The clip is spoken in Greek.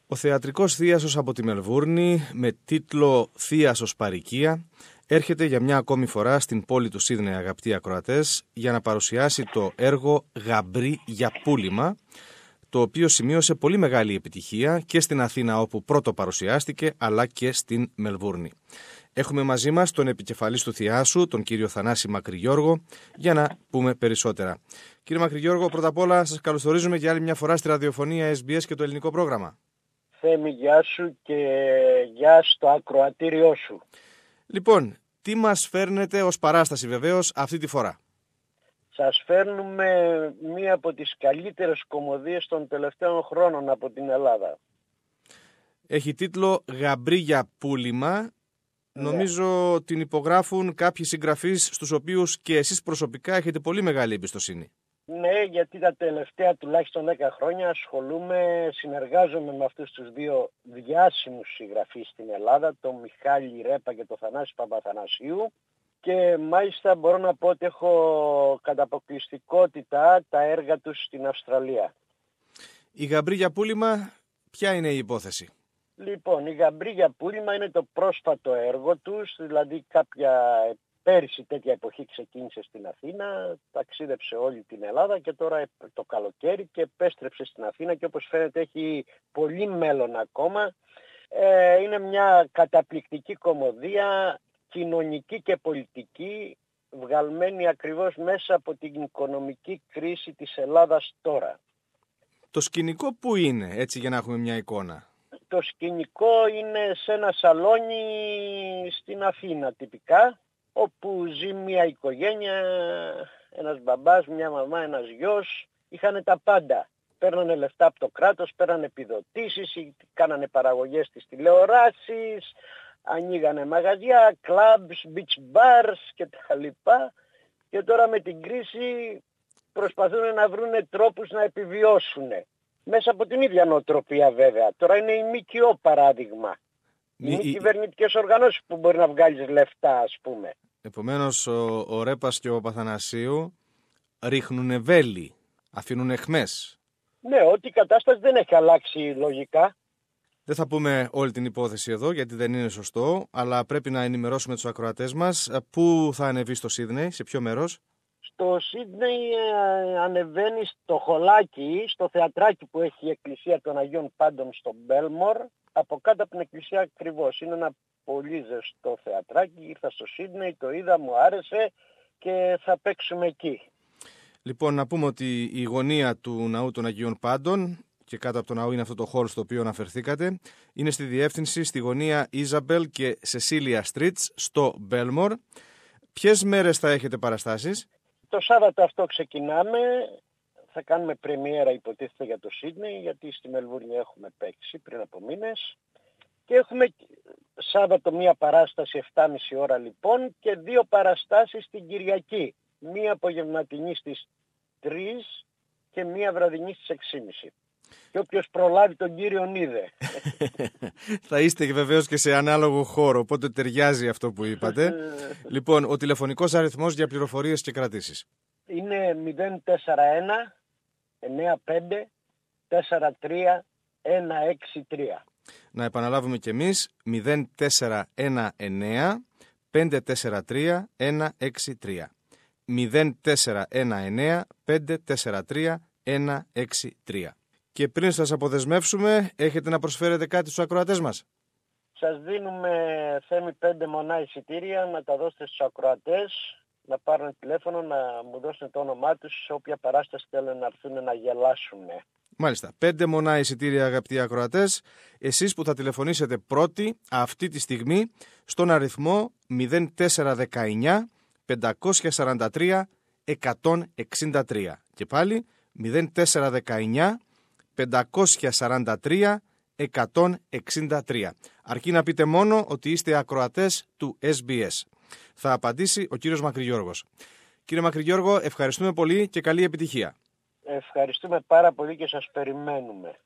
Ο θεατρικός θίασος από τη Μελβούρνη με τίτλο «Θίασος Παροικία» έρχεται για μια ακόμη φορά στην πόλη του Σίδνεϊ, αγαπητοί ακροατές, για να παρουσιάσει το έργο «Γαμπρί για πούλημα», το οποίο σημείωσε πολύ μεγάλη επιτυχία και στην Αθήνα όπου πρώτο παρουσιάστηκε, αλλά και στην Μελβούρνη. Έχουμε μαζί μας τον επικεφαλής του Θιάσου, τον κύριο Θανάση Μακρυγιώργο, για να πούμε περισσότερα. Κύριε Μακρυγιώργο, πρώτα απ' όλα σας καλωσορίζουμε για άλλη μια φορά στη ραδιοφωνία SBS και το ελληνικό πρόγραμμα. Θέμη, γεια σου και γεια στο ακροατήριό σου. Λοιπόν, τι μας φέρνετε ως παράσταση βεβαίως αυτή τη φορά? Σας φέρνουμε μία από τις καλύτερες κωμωδίες των τελευταίων χρόνων από την Ελλάδα. Έχει τίτλο «Γαμπρί για πούλημα». Νομίζω την υπογράφουν κάποιοι συγγραφείς στους οποίους και εσείς προσωπικά έχετε πολύ μεγάλη εμπιστοσύνη. Ναι, γιατί τα τελευταία τουλάχιστον 10 χρόνια συνεργάζομαι με αυτούς τους δύο διάσημους συγγραφείς στην Ελλάδα, τον Μιχάλη Ρέπα και τον Θανάση Παπαθανασίου, και μάλιστα μπορώ να πω ότι έχω κατά αποκλειστικότητα τα έργα τους στην Αυστραλία. Η Γαμπρί για πούλημα, ποια είναι η υπόθεση? Λοιπόν, η Γαμπρί για πούλημα είναι το πρόσφατο έργο τους, δηλαδή πέρυσι τέτοια εποχή ξεκίνησε στην Αθήνα, ταξίδεψε όλη την Ελλάδα και τώρα το καλοκαίρι και επέστρεψε στην Αθήνα και όπως φαίνεται έχει πολύ μέλλον ακόμα. Είναι μια καταπληκτική κωμωδία, κοινωνική και πολιτική, βγαλμένη ακριβώς μέσα από την οικονομική κρίση της Ελλάδας τώρα. Το σκηνικό πού είναι, έτσι για να έχουμε μια εικόνα? Το σκηνικό είναι σε ένα σαλόνι στην Αθήνα τυπικά, όπου ζει μια οικογένεια, ένας μπαμπάς, μια μαμά, ένας γιος, είχαν τα πάντα. Παίρνανε λεφτά από το κράτος, παίρνανε επιδοτήσεις, κάνανε παραγωγές στις τηλεοράσεις, ανοίγανε μαγαζιά, clubs, beach bars κτλ. Και τώρα με την κρίση προσπαθούν να βρουν τρόπους να επιβιώσουν. Μέσα από την ίδια νοοτροπία βέβαια. Τώρα είναι η ΜΚΟ παράδειγμα. Οι μη κυβερνητικές οργανώσεις που μπορεί να βγάλεις λεφτά, ας πούμε. Επομένως ο Ρέπας και ο Παπαθανασίου ρίχνουνε βέλη, αφήνουν αιχμές. Ναι, ότι η κατάσταση δεν έχει αλλάξει λογικά. Δεν θα πούμε όλη την υπόθεση εδώ γιατί δεν είναι σωστό, αλλά πρέπει να ενημερώσουμε τους ακροατές μας. Πού θα ανεβεί στο Σίδνεϊ, σε ποιο μέρος? Στο Σίδνεϊ ανεβαίνει στο χολάκι, στο θεατράκι που έχει η εκκλησία των Αγίων Πάντων στο Μπέλμορ, από κάτω από την εκκλησία ακριβώς. Είναι ένα πολύ ζεστό θεατράκι, ήρθα στο Σίδνεϊ, το είδα, μου άρεσε και θα παίξουμε εκεί. Λοιπόν, να πούμε ότι η γωνία του Ναού των Αγίων Πάντων, και κάτω από το ναό είναι αυτό το χώρο στο οποίο αναφερθήκατε, είναι στη διεύθυνση στη γωνία Ιζαμπέλ και Σεσίλια Streets στο Μπέλμορ. Ποιες μέρες θα έχετε παραστάσεις? Το Σάββατο αυτό ξεκινάμε, θα κάνουμε πρεμιέρα υποτίθεται για το Σίδνεϊ, γιατί στη Μελβούρνη έχουμε παίξει πριν από μήνες. Και έχουμε Σάββατο μία παράσταση 7,5 ώρα λοιπόν και δύο παραστάσεις την Κυριακή. Μία απογευματινή στις 3 και μία βραδινή στις 6,5. Και όποιος προλάβει τον κύριο είδε. Θα είστε βεβαίως και σε ανάλογο χώρο, οπότε ταιριάζει αυτό που είπατε. Λοιπόν, ο τηλεφωνικός αριθμός για πληροφορίες και κρατήσεις είναι 041 95 43 163. Να επαναλάβουμε κι εμείς, 0419 543 163. 0419 543 163. Και πριν σας αποδεσμεύσουμε, έχετε να προσφέρετε κάτι στους ακροατές μας? Σας δίνουμε, Θέμη, 5 μονά εισιτήρια, να τα δώσετε στους ακροατές, να πάρουν τηλέφωνο, να μου δώσουν το όνομά τους, σε όποια παράσταση θέλουν να έρθουν να γελάσουν. Μάλιστα, 5 μονά εισιτήρια, αγαπητοί ακροατές, εσείς που θα τηλεφωνήσετε πρώτοι αυτή τη στιγμή στον αριθμό 0419 543 163. Και πάλι 0419 543 163. Αρκεί να πείτε μόνο ότι είστε ακροατές του SBS. Θα απαντήσει ο κύριος Μακρυγιώργος. Κύριε Μακρυγιώργο, ευχαριστούμε πολύ και καλή επιτυχία. Ευχαριστούμε πάρα πολύ και σας περιμένουμε.